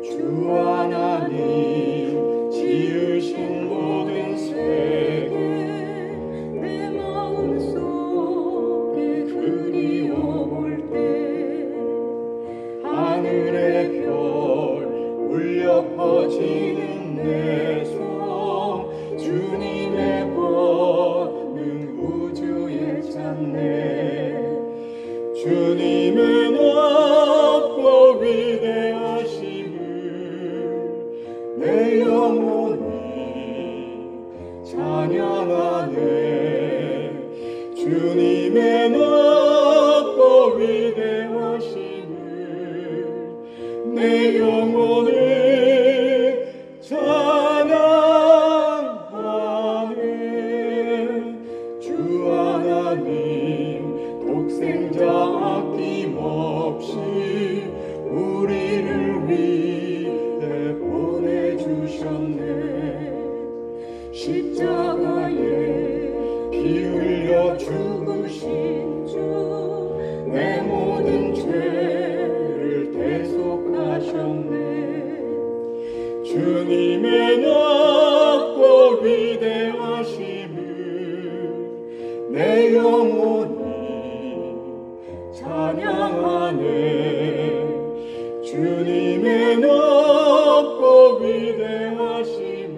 주 하나님 지으신 모든 세계 내 마음속에 그리워볼 때 하늘의 별 울려 퍼지는 내 손 주님의 권능 우주에 찼네. 주님의 높고 위대하심을 내 영혼이 찬양하네. 주님의 높고 위대하심을 내 영혼이 찬양하네. 주 하나님 독생자 아낌없이 우리를 위해 보내주셨네. 십자가에 피 흘려 죽으신 주 내 모든 죄를 대속하셨네. 주님의 높고 위대하심을 내 영혼이 찬양하네. 주님의 높고 위대하심을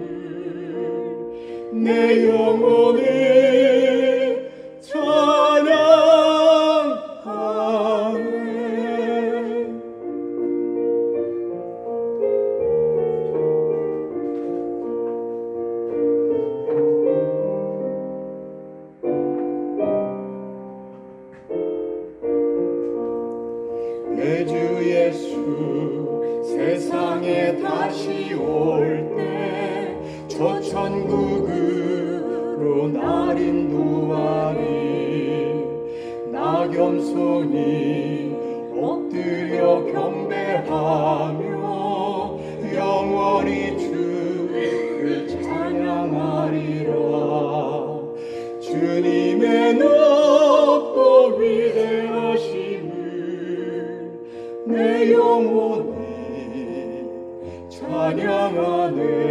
내 영혼이 찬양하네. 내 주 예수 세상에 다시 올 때 저 천국으로 날 인도하리. 나 겸손히 엎드려 경배하며 영원히 주를 찬양하리라. 주님의 높고 위대하심을 내 영혼이 찬양하네.